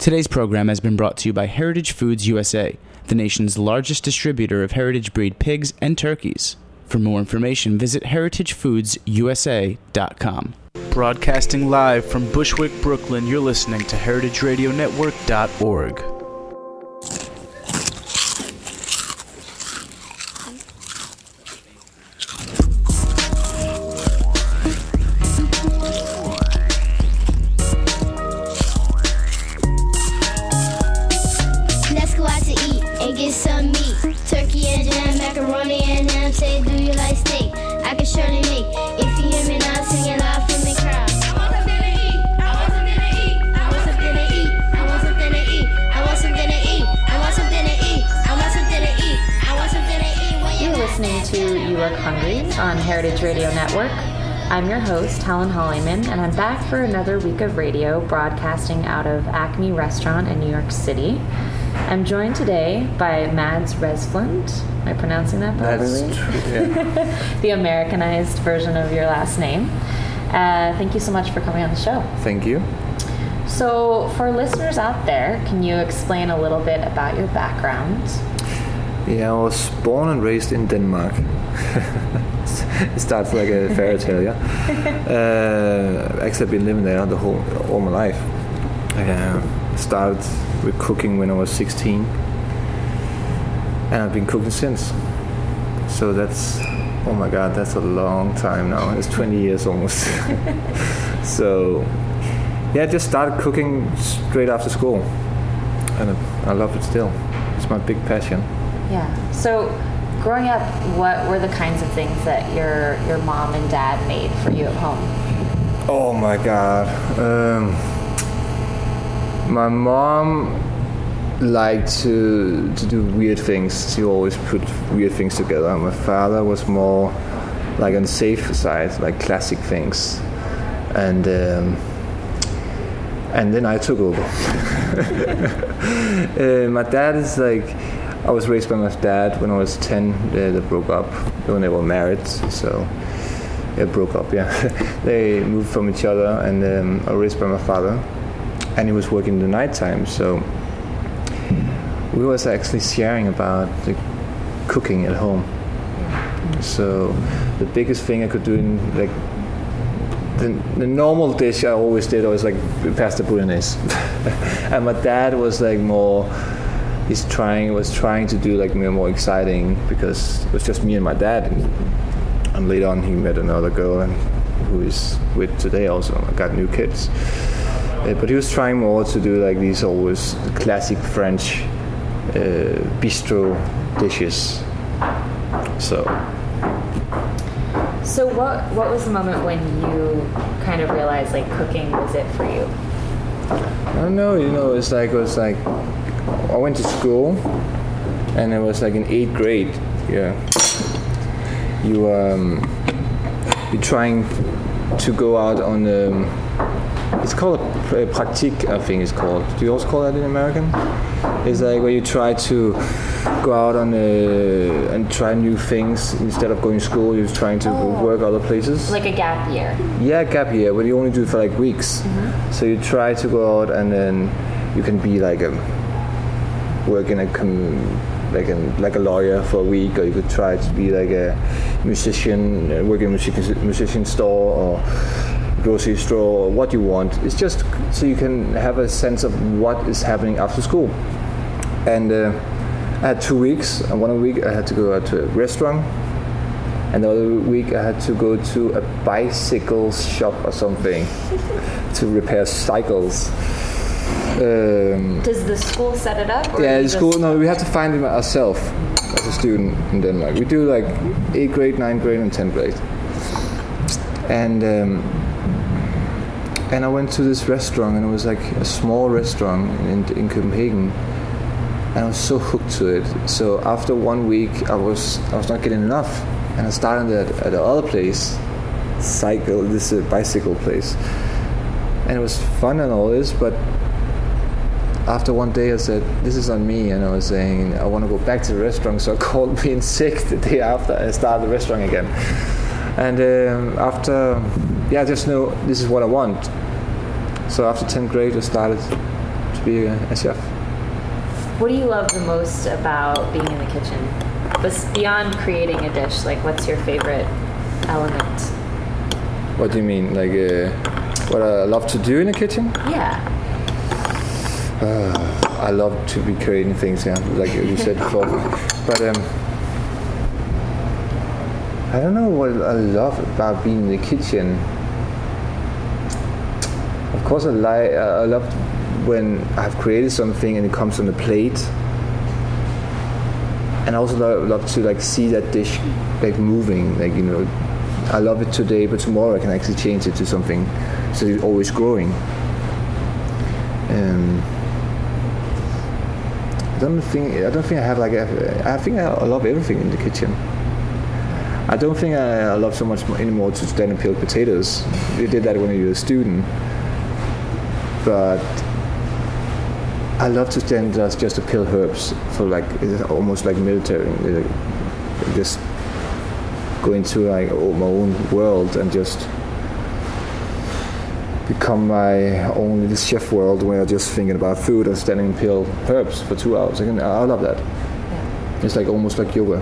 Today's program has been brought to you by Heritage Foods USA, the nation's largest distributor of heritage breed pigs and turkeys. For more information, visit heritagefoodsusa.com. Broadcasting live from Bushwick, Brooklyn, you're listening to heritageradionetwork.org. Let's go out to eat and get some meat. Turkey and jam, macaroni and ham. Say, do you like steak? I can surely make. If you hear me now, sing it loud from the crowd. I want something to eat. I want something to eat. I want something to eat. I want something to eat. I want something to eat. I want something to eat. I want something to eat. I want something to eat. You're listening to You Look Hungry on Heritage Radio Network. I'm your host, Helen Hollyman, and I'm back for another week of radio broadcasting out of Acme Restaurant in New York City. I'm joined today by Mads Resflund. Am I pronouncing that properly? That's true, yeah. The Americanized version of your last name. Thank you so much for coming on the show. Thank you. So, for listeners out there, can you explain a little bit about your background? Yeah, I was born and raised in Denmark. It starts like a fairy tale, yeah. Actually, I've been living there all my life. I started with cooking when I was 16, and I've been cooking since. So that's, oh my God, that's a long time now. It's 20 years almost. So, yeah, I just started cooking straight after school, and I love it still. It's my big passion. Yeah. So, growing up, what were the kinds of things that your mom and dad made for you at home? Oh my God. My mom liked to do weird things. She always put weird things together. My father was more like on the safe side, like classic things. And then I took over. My dad is like, I was raised by my dad when I was 10. They broke up when they were married, so they broke up, yeah. They moved from each other, and I was raised by my father. And he was working the nighttime, so we was actually sharing about the cooking at home. So the biggest thing I could do in like the normal dish I always did was like pasta bolognese, and my dad was like more. Was trying to do like more exciting, because it was just me and my dad, and later on he met another girl and who is with today also. I got new kids. But he was trying more to do like these always classic French bistro dishes. So what was the moment when you kind of realized like cooking was it for you? I don't know. It was like I went to school, and it was like in 8th grade. Yeah, you're trying to go out on it's called a pratique, I think it's called. Do you also call that in American? It's like where you try to go out on and try new things instead of going to school. You're trying to work other places. Like a gap year. Yeah, gap year, but you only do it for like weeks. Mm-hmm. So you try to go out, and then you can be like work in like a lawyer for a week, or you could try to be like a musician, work in a musician store or grocery store, or what you want. It's just so you can have a sense of what is happening after school. And I had 2 weeks, and 1 week I had to go out to a restaurant, and the other week I had to go to a bicycle shop or something to repair cycles. Does the school set it up? Yeah, the school. No, we have to find it ourselves as a student in Denmark. We do like 8th grade, 9th grade, and 10th grade. And I went to this restaurant, and it was like a small restaurant in Copenhagen, and I was so hooked to it. So after 1 week, I was not getting enough, and I started at the other place, this bicycle place, and it was fun and all this, but after one day I said, this is on me, and I was saying I want to go back to the restaurant, so I called being sick the day after I started the restaurant again. And I just know this is what I want. So after 10th grade I started to be a chef. What do you love the most about being in the kitchen? Beyond creating a dish, like what's your favorite element? What do you mean? Like what I love to do in the kitchen? Yeah. I love to be creating things, yeah, like you said before. But I don't know what I love about being in the kitchen. Of course, I love when I've created something and it comes on the plate. And I also love to like see that dish like moving, like, you know, I love it today, but tomorrow I can actually change it to something, so it's always growing. I don't think I have like I think I love everything in the kitchen. I don't think I love so much anymore to stand and peel potatoes. We did that when you were a student, but I love to stand just to peel herbs for like almost like military. Just go into like my own world and just become my own little chef world where I'm just thinking about food and standing and peel herbs for 2 hours. I love that. Yeah. It's like almost like yoga.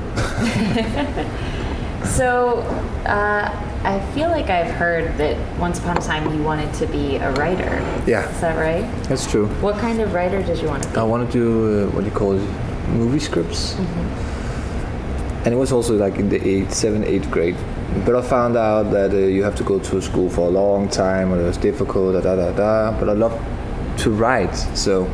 So I feel like I've heard that once upon a time you wanted to be a writer. Yeah. Is that right? That's true. What kind of writer did you want to be? I want to do what do you call it, movie scripts. Mm-hmm. And it was also like in the 7th, 8th grade. But I found out that you have to go to school for a long time, and it was difficult, But I love to write, so.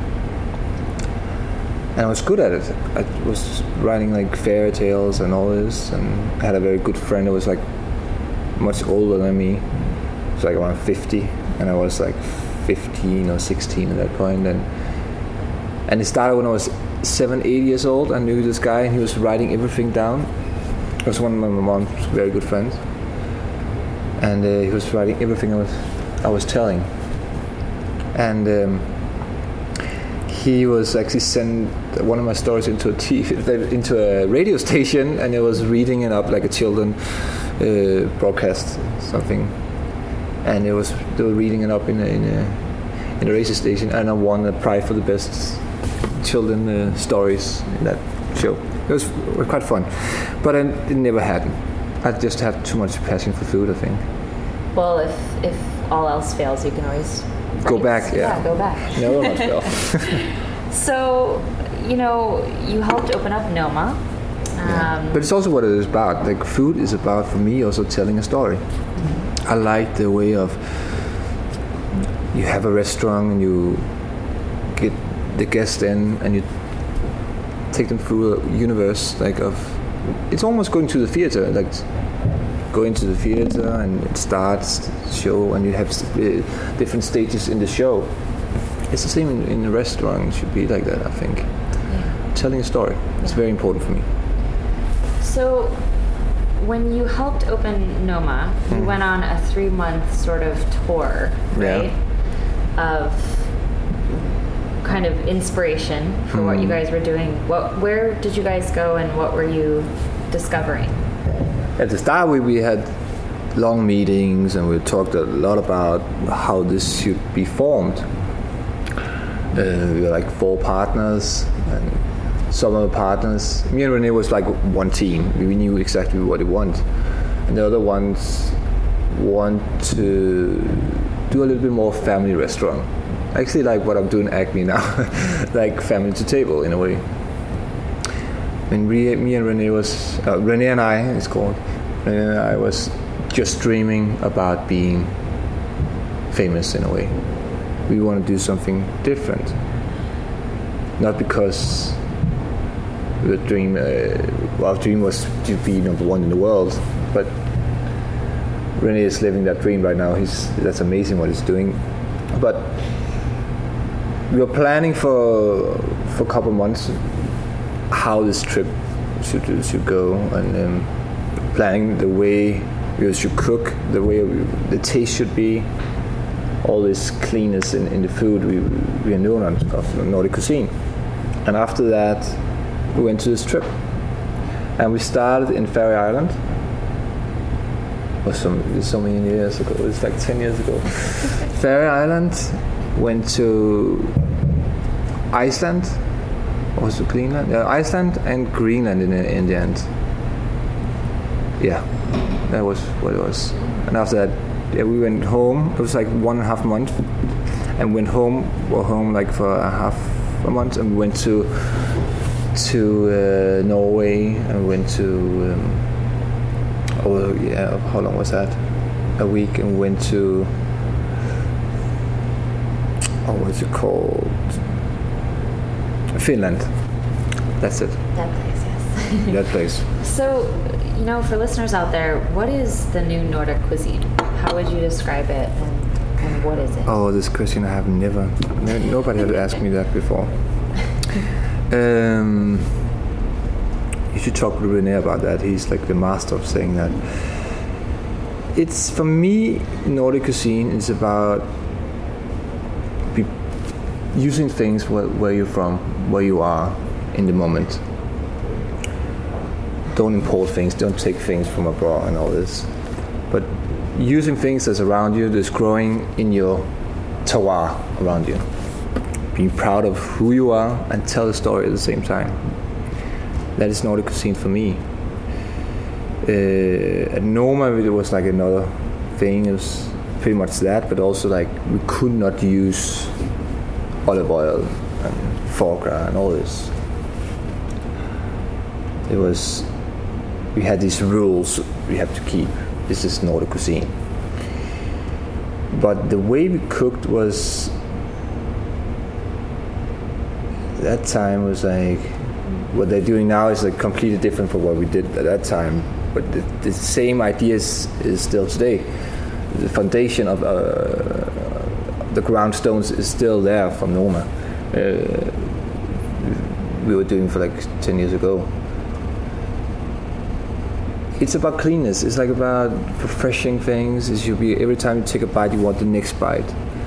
And I was good at it. I was writing like fairy tales and all this, and I had a very good friend who was like much older than me. It was like around 50, and I was like 15 or 16 at that point. And it started when I was 7, 8 years old. I knew this guy, and he was writing everything down. He was one of my mom's very good friends, and he was writing everything I was telling. And he was actually sent one of my stories into a radio station, and he was reading it up like a children broadcast something, and they were reading it up in a radio station, and I won a prize for the best children stories in that show. It was quite fun, but it never happened. I just had too much passion for food, I think. Well, if all else fails, you can always go back. Yeah, go back. Never much fail. So, you know, you helped open up Noma. But it's also what it is about. Like, food is about, for me, also telling a story. Mm-hmm. I like the way of you have a restaurant and you get the guests in and you take them through a universe like of. It's almost going to the theater, like going to the theater and it starts the show and you have different stages in the show. It's the same in a restaurant. It should be like that, I think. Yeah. Telling a story. It's very important for me. So, when you helped open Noma, you went on a 3-month sort of tour, right? Yeah. Of kind of inspiration for what you guys were doing. Where did you guys go and what were you discovering? At the start, we had long meetings and we talked a lot about how this should be formed. We were like 4 partners, and some of the partners, me and René was like one team. We knew exactly what we want, and the other ones want to do a little bit more family restaurant. Actually, like what I'm doing at Acme now, like family to table in a way. When me and René was René and I, it's called. René and I was just dreaming about being famous in a way. We want to do something different. Not because our dream was to be number 1 in the world, but René is living that dream right now. That's amazing what he's doing. But we were planning for a couple of months how this trip should go, and planning the way we should cook, the way the taste should be, all this cleanness in the food we are known of Nordic cuisine. And after that, we went to this trip, and we started in Faroe Island. It was so many years ago. It was like 10 years ago. Faroe Island, went to Iceland, or was it Greenland? Yeah, Iceland and Greenland in the end. Yeah, that was what it was. And after that, we went home. It was like 1.5 months, and went home. Were home like for half a month, and we went to Norway, and went to how long was that? A week, and went to what's it called? Finland. That's it. That place, yes. That place. So, for listeners out there, what is the new Nordic cuisine? How would you describe it, and what is it? Oh, this question I have never. Nobody had asked me that before. You should talk to René about that. He's like the master of saying that. It's, for me, Nordic cuisine is about using things where you're from, where you are in the moment. Don't import things, don't take things from abroad and all this. But using things that's around you, that's growing in your terroir around you. Being proud of who you are and tell the story at the same time. That is Nordic cuisine for me. At Noma, it was like another thing. It was pretty much that, but also like we could not use olive oil and foie gras and all this. We had these rules we have to keep. This is Nordic cuisine. But the way we cooked was, that time was like, what they're doing now is like completely different from what we did at that time. But the same ideas is still today. The foundation of the ground stones is still there from Noma. We were doing for like 10 years ago. It's about cleanness. It's like about refreshing things. It should be every time you take a bite, you want the next bite.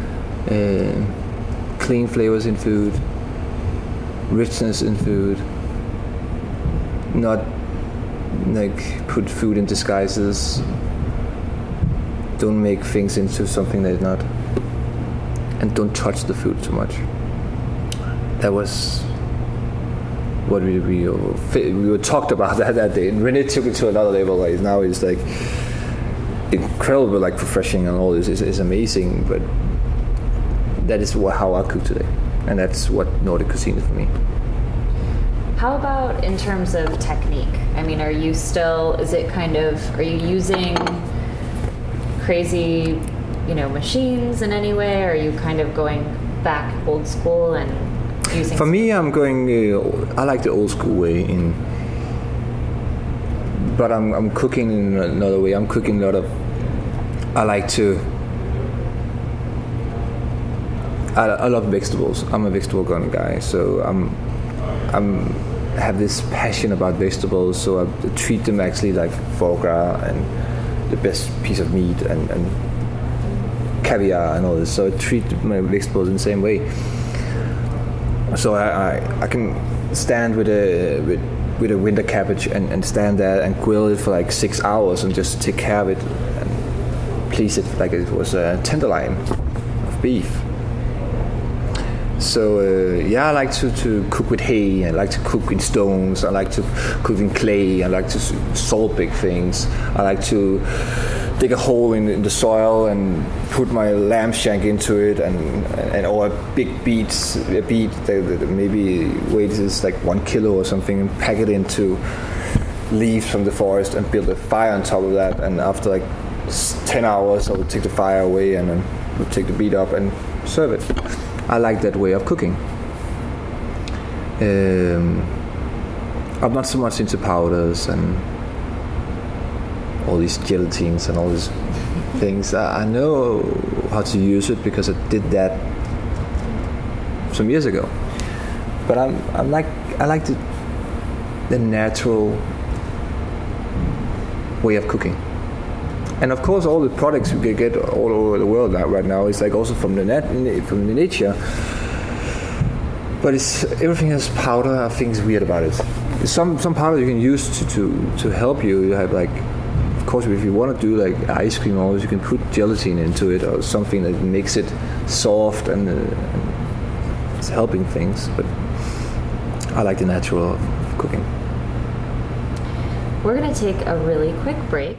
Clean flavors in food, richness in food. Not like put food in disguises. Don't make things into something they're not. And don't touch the food too much. That was what we were talked about that day, and René took it to another level. Like now it's like incredible, like refreshing and all this is amazing. But that is how I cook today, and that's what Nordic cuisine is for me. How about in terms of technique? I mean, are you using crazy, machines in any way? Or are you kind of going back old school and using? For me, I'm going. I like the old school way but I'm cooking in another way. I'm cooking a lot of. I love vegetables. I'm a vegetable kind of guy, so I have this passion about vegetables. So I treat them actually like foie gras and the best piece of meat and caviar and all this. So I treat my vegetables in the same way. So I can stand with a winter cabbage and stand there and grill it for like 6 hours and just take care of it and please it like it was a tenderloin of beef. So I like to cook with hay. I like to cook in stones. I like to cook in clay. I like to salt big things. I like to dig a hole in the soil and put my lamb shank into it or a big beet that maybe weight is like 1 kilo or something, and pack it into leaves from the forest and build a fire on top of that. And after like 10 hours, I would take the fire away and then would take the beet up and serve it. I like that way of cooking. I'm not so much into powders and all these gelatines and all these things. I know how to use it because I did that some years ago. But I like the natural way of cooking. And of course, all the products we can get all over the world right now is like also from the nature. But everything has powder. I think is weird about it. Some powder you can use to help you. You have like, of course, if you want to do like ice cream, or you can put gelatin into it or something that makes it soft and it's helping things, but I like the natural of cooking. We're going to take a really quick break.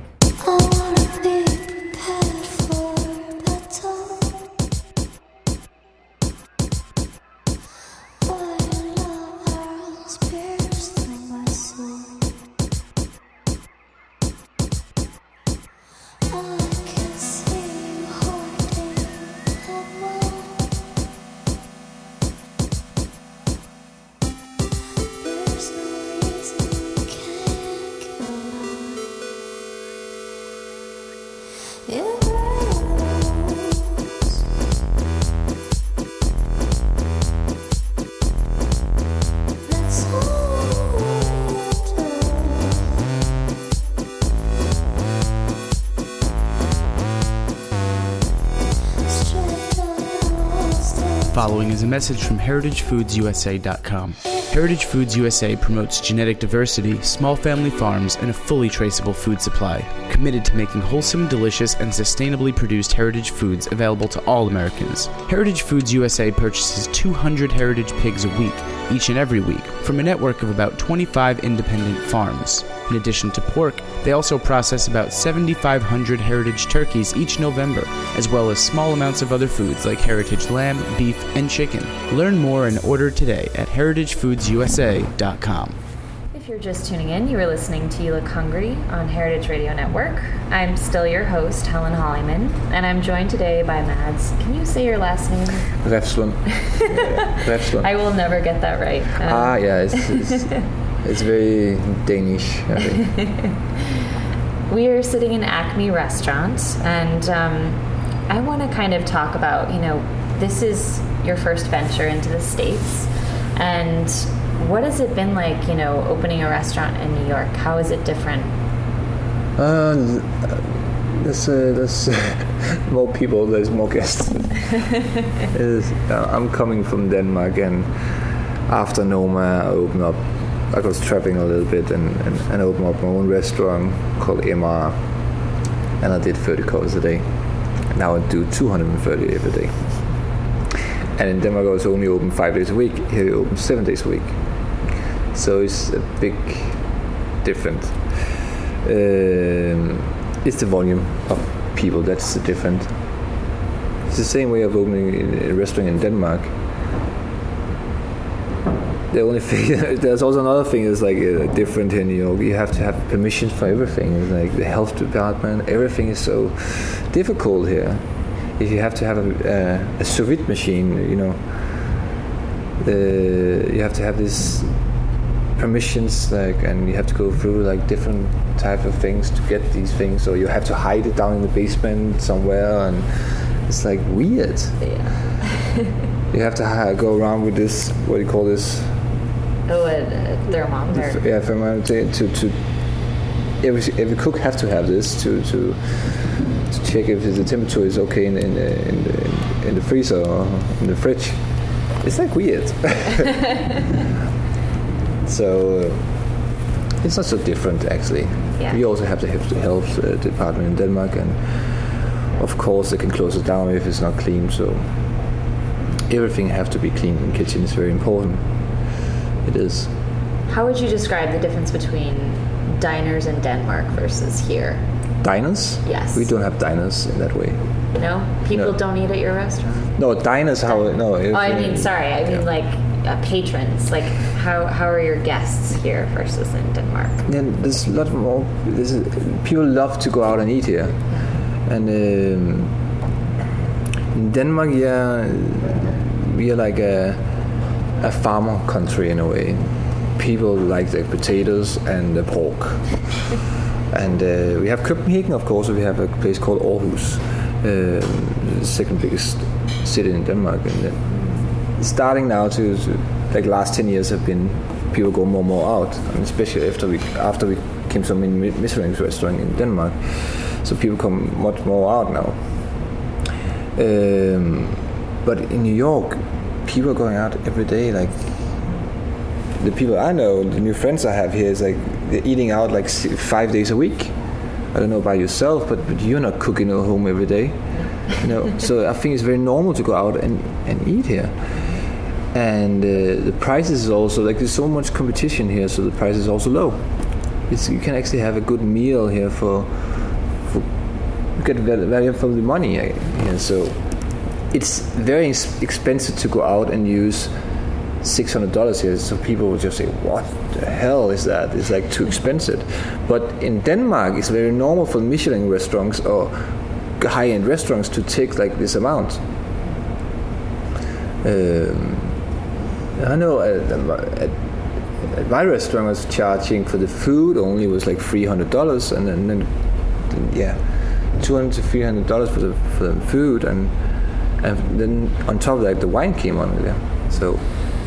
Following is a message from HeritageFoodsUSA.com. Heritage Foods USA promotes genetic diversity, small family farms, and a fully traceable food supply, committed to making wholesome, delicious, and sustainably produced heritage foods available to all Americans. Heritage Foods USA purchases 200 heritage pigs a week, each and every week, from a network of about 25 independent farms. In addition to pork, they also process about 7,500 heritage turkeys each November, as well as small amounts of other foods like heritage lamb, beef, and chicken. Learn more and order today at HeritageFoodsUSA.com. If you're just tuning in, you are listening to You Look Hungry on Heritage Radio Network. I'm still your host, Helen Hollyman, and I'm joined today by Mads. Can you say your last name? Refslund. Refslund. I will never get that right. It's very Danish, I think. We are sitting in Acme Restaurant, and I want to kind of talk about, this is your first venture into the States, and what has it been like, opening a restaurant in New York? How is it different? There's more people, there's more guests. I'm coming from Denmark, and after Noma, I was traveling a little bit and opened up my own restaurant called MR, and I did 30 calls a day. Now I do 230 every day. And in Denmark I was only open 5 days a week. Here we open 7 days a week. So it's a big difference. It's the volume of people that's the difference. It's the same way of opening a restaurant in Denmark. The only thing, there's also another thing is like different in New York. You have to have permissions for everything. It's like the health department, everything is so difficult here. If you have to have a sous vide machine, you have to have these permissions, and you have to go through like different type of things to get these things, or you have to hide it down in the basement somewhere, and it's like weird. Yeah. You have to go around with this, what do you call this? Oh, a thermometer. Yeah, thermometer. To every cook have to have this to check if the temperature is okay in the freezer or in the fridge. It's like weird. So it's not so different actually. Yeah. We also have the health department in Denmark, and of course they can close it down if it's not clean. So everything have to be clean in the kitchen. It's very important. It is. How would you describe the difference between diners in Denmark versus here? Diners? Yes. We don't have diners in that way. No? People don't eat at your restaurant? No, diners, patrons. Like, how are your guests here versus in Denmark? Yeah, there's a lot more. People love to go out and eat here. And in Denmark, we are like a farmer country in a way. People like the potatoes and the pork. And we have Copenhagen, of course. We have a place called Aarhus, the second biggest city in Denmark. And starting now to like last 10 years have been people go more and more out, and especially after we came to a Michelin restaurant in Denmark. So people come much more out now. But in New York, people are going out every day. Like the people I know, the new friends I have here, is like they're eating out like 5 days a week. I don't know about yourself, but you're not cooking at home every day. So I think it's very normal to go out and eat here. And the prices is also like there's so much competition here, so the price is also low. You can actually have a good meal here for get value for the money here. So it's very expensive to go out and use $600 here. So people will just say, "What the hell is that? It's like too expensive." But in Denmark, it's very normal for Michelin restaurants or high-end restaurants to take like this amount. I know at my restaurant was charging for the food only was like $300, and then $200 to $300 for the food, and then on top of that the wine came on there. So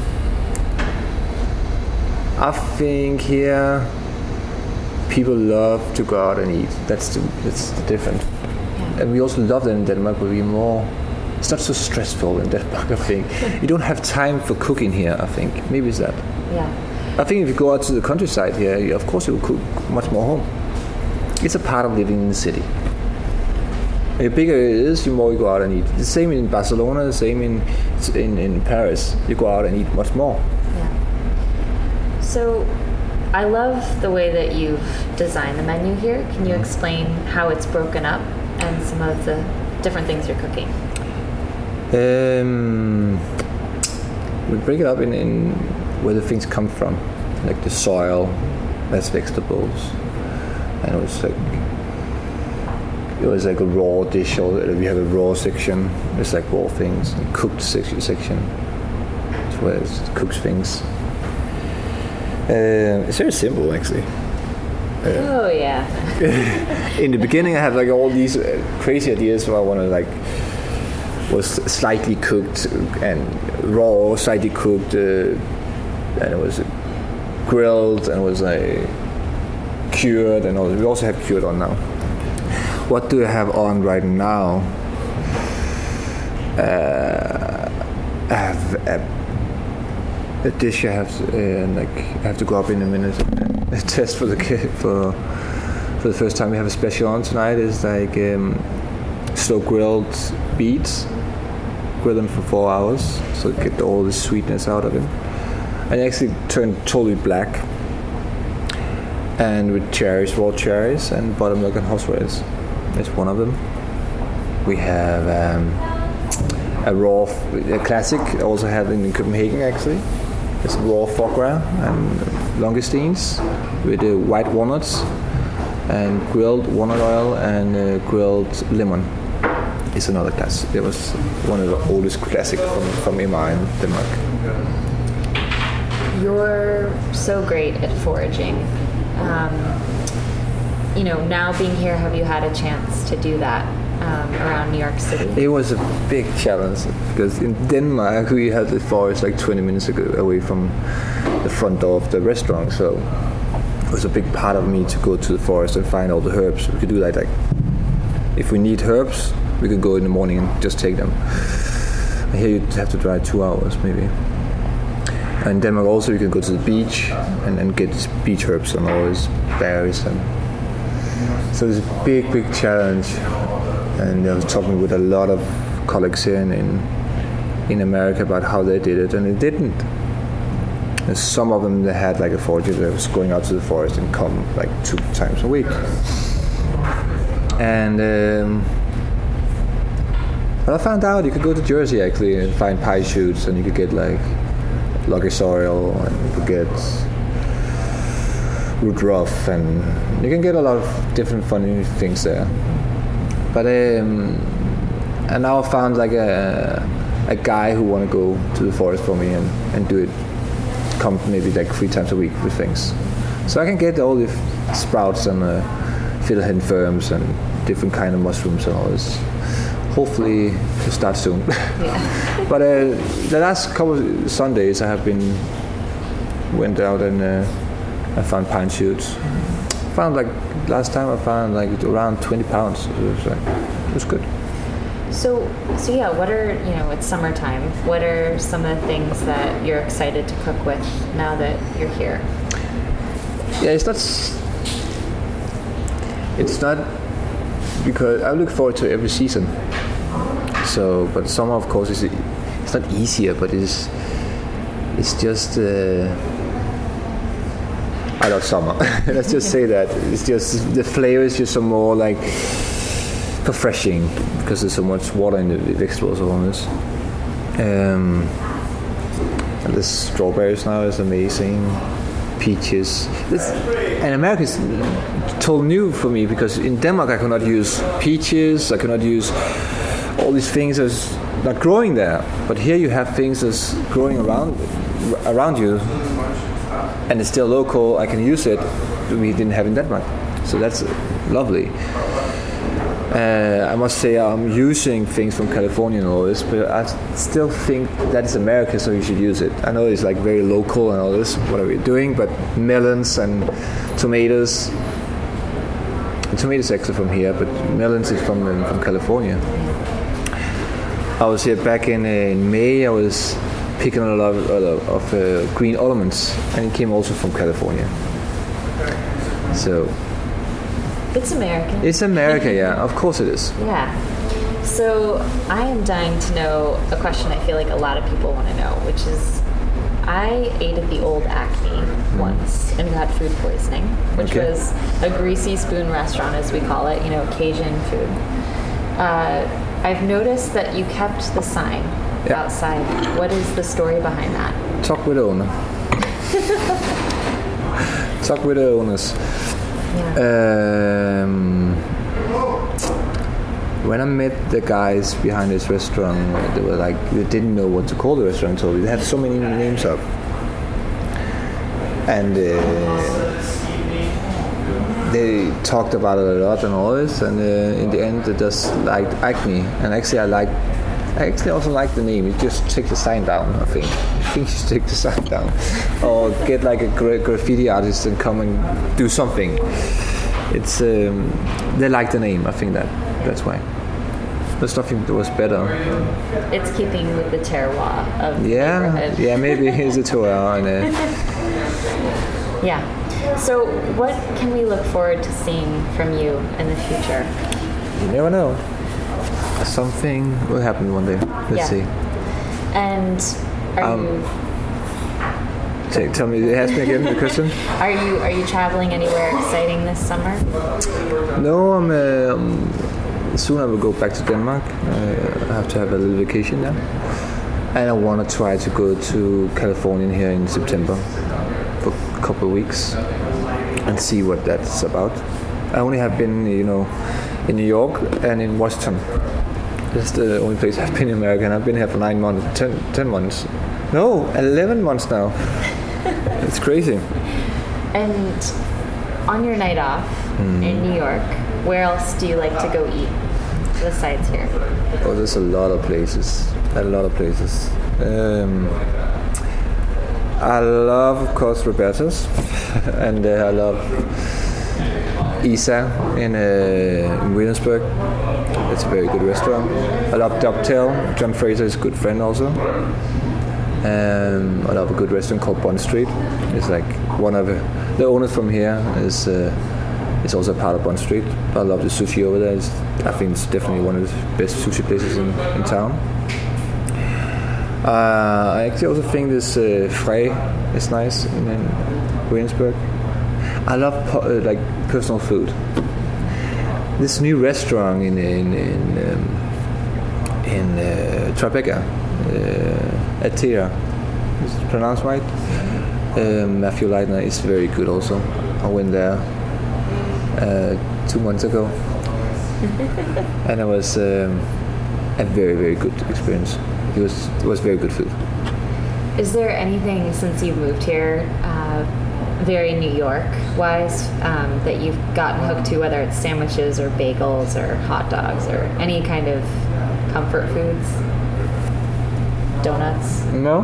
I think here people love to go out and eat. That's different. Yeah. And we also love that in Denmark, but we're more. It's not so stressful in Denmark, I think. You don't have time for cooking here, I think. Maybe it's that. Yeah. I think if you go out to the countryside here, of course you will cook much more home. It's a part of living in the city. The bigger it is, the more you go out and eat. The same in Barcelona, the same in Paris. You go out and eat much more. Yeah. So I love the way that you've designed the menu here. Can you explain how it's broken up and some of the different things you're cooking? We break it up in where the things come from, like the soil, that's vegetables, and it was like a raw dish. Or we have a raw section. It's like raw things, and cooked section. It's where it cooks things. It's very simple, actually. Oh yeah. In the beginning, I had like all these crazy ideas where I want to like. Was slightly cooked and raw, slightly cooked, and it was grilled, and it was like cured, and all. We also have cured on now. What do I have on right now? I have a dish I have to go up in a minute and test for the first time. We have a special on tonight. Is like slow grilled beets. Grill them for 4 hours, so get all the sweetness out of it. And actually turn totally black. And with cherries, raw cherries, and buttermilk and horseradish. That's one of them. We have a classic. I also have in Copenhagen actually. It's raw foie gras and langoustines with white walnuts and grilled walnut oil and grilled lemon. It's another classic. It was one of the oldest classics from Emma in Denmark. You're so great at foraging. Now being here, have you had a chance to do that around New York City? It was a big challenge because in Denmark we had the forest like 20 minutes away from the front door of the restaurant. So it was a big part of me to go to the forest and find all the herbs. We could do that like if we need herbs. We could go in the morning and just take them. Here you'd have to drive 2 hours maybe. And in Denmark also you can go to the beach and get beach herbs and all these berries. And so it's a big challenge. And I was talking with a lot of colleagues here in America about how they did it, and it didn't. And some of them, they had like a forager that was going out to the forest and come like 2 times a week. And but I found out you could go to Jersey actually and find pine shoots, and you could get like lucky soil, and you could get root ruff, and you can get a lot of different funny things there. But and now I found like a guy who want to go to the forest for me and do it. Come maybe like 3 times a week with things, so I can get all the sprouts and fiddlehead ferns and different kind of mushrooms and all this. Hopefully to start soon. Yeah. But the last couple of Sundays I went out and I found pine shoots. Last time I found like around 20 pounds. It was good. So yeah, what are, it's summertime. What are some of the things that you're excited to cook with now that you're here? Yeah, it's not because I look forward to every season. So, but summer of course it's not easier, but it's it's just I love summer. Let's just say that. It's just the flavor is just some more like refreshing because there's so much water in the vegetables on this. And the strawberries now is amazing. Peaches. And America is totally new for me because in Denmark I could not use peaches. I could not use all these things that's not growing there. But here you have things that's growing around you. And it's still local, I can use it, we didn't have in Denmark. So that's lovely. I must say I'm using things from California and all this, but I still think that is America, so you should use it. I know it's like very local and all this, what are we doing, but melons and tomatoes. And tomatoes actually from here, but melons is from California. I was here back in May, I was picking a lot of green almonds, and it came also from California. So it's American. It's America, yeah. Of course it is. Yeah. So I am dying to know a question I feel like a lot of people want to know, which is, I ate at the old Acme once and got food poisoning, which was a greasy spoon restaurant, as we call it, Cajun food. I've noticed that you kept the sign outside. What is the story behind that? Talk with the owner. Talk with the owners. Yeah. When I met the guys behind this restaurant, they were like, they didn't know what to call the restaurant, so they had so many names up. And they talked about it a lot and all this, and in the end they just liked Acme. And actually I also like the name. You just take the sign down, I think. You should take the sign down. Or get like a graffiti artist and come and do something. It's they like the name, I think that's why. There's nothing that was better. It's keeping with the terroir of the neighborhood. Yeah, maybe it's a terroir. Yeah. So what can we look forward to seeing from you in the future? You never know. Something will happen one day. Let's see. And are you? Tell me, ask me again the question. Are you traveling anywhere exciting this summer? No, soon I will go back to Denmark. I have to have a little vacation there, and I want to try to go to California here in September for a couple of weeks and see what that's about. I only have been, in New York and in Washington. That's the only place I've been in America, and I've been here for 9 months, 10 months. No, 11 months now. It's crazy. And on your night off in New York, where else do you like to go eat besides here? Oh, there's a lot of places. I love, of course, Roberta's, and I love Isa in Williamsburg. It's a very good restaurant. I love Dovetail. John Fraser is a good friend also. I love a good restaurant called Bond Street. It's like one of the owners from here is also part of Bond Street. I love the sushi over there. I think it's definitely one of the best sushi places in town. I actually also think this Frey is nice in Williamsburg. I love personal food. This new restaurant in Tribeca, Atera, is it pronounced right? Matthew Leitner is very good also. I went there 2 months ago, and it was a very, very good experience. It was very good food. Is there anything since you've moved here, very New York-wise, that you've gotten hooked to, whether it's sandwiches or bagels or hot dogs or any kind of comfort foods? Donuts? No?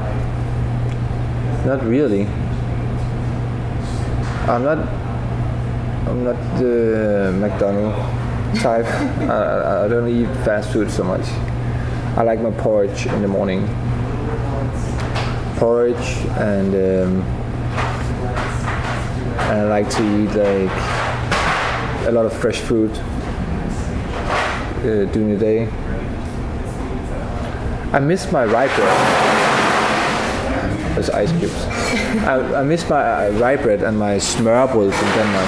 Not really. I'm not the McDonald's type. I don't eat fast food so much. I like my porridge in the morning. Porridge and I like to eat a lot of fresh food during the day. I miss my rye bread. There's ice cubes. I miss my rye bread and my smørrebrød from Denmark.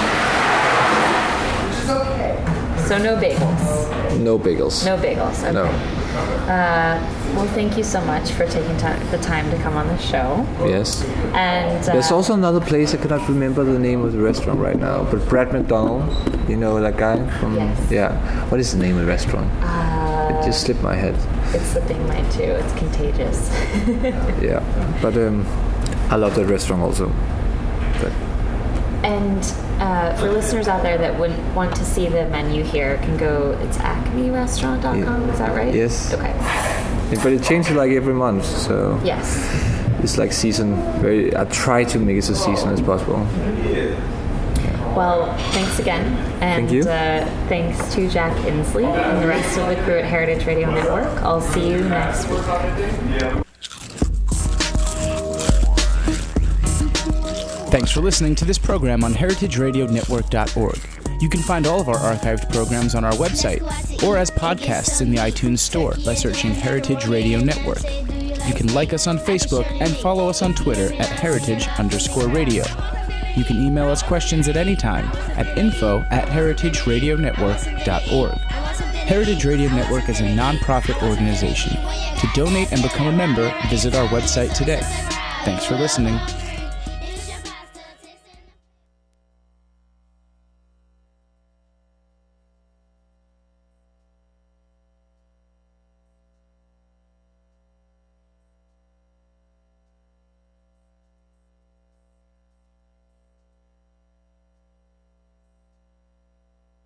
So no bagels. No bagels. No bagels. Okay. No. Well, thank you so much for taking the time to come on the show. Yes. And there's also another place, I cannot remember the name of the restaurant right now, but Brad McDonald, you know that guy from... Yes. Yeah. What is the name of the restaurant? It just slipped my head. It's slipping mine too. It's contagious. Yeah. But I love that restaurant also. But. And for listeners out there that wouldn't want to see the menu here, can go, it's acmerestaurant.com, is that right? Yes. Okay. Yeah, but it changes like every month, so... Yes. It's like season, I try to make it as season as possible. Well, thanks again. And Thank you. Thanks to Jack Inslee and the rest of the crew at Heritage Radio Network. I'll see you next week. Thanks for listening to this program on heritageradionetwork.org. You can find all of our archived programs on our website or as podcasts in the iTunes Store by searching Heritage Radio Network. You can like us on Facebook and follow us on Twitter at @heritage_radio. You can email us questions at any time at info@heritageradionetwork.org. Heritage Radio Network is a non-profit organization. To donate and become a member, visit our website today. Thanks for listening.